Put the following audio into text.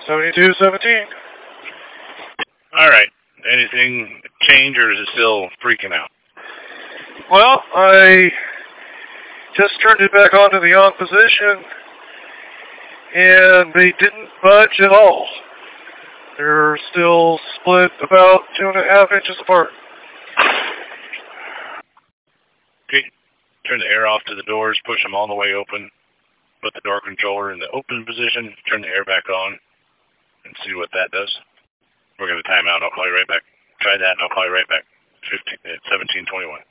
7217. Alright. Anything change or is it still freaking out? Well, I just turned it back onto the on position, and they didn't budge at all. They're still split about 2.5 inches apart. Okay. Turn the air off to the doors, push them all the way open. Put the door controller in the open position, turn the air back on, and see what that does. We're going to time out. I'll call you right back. Try that, and I'll call you right back. 17:21.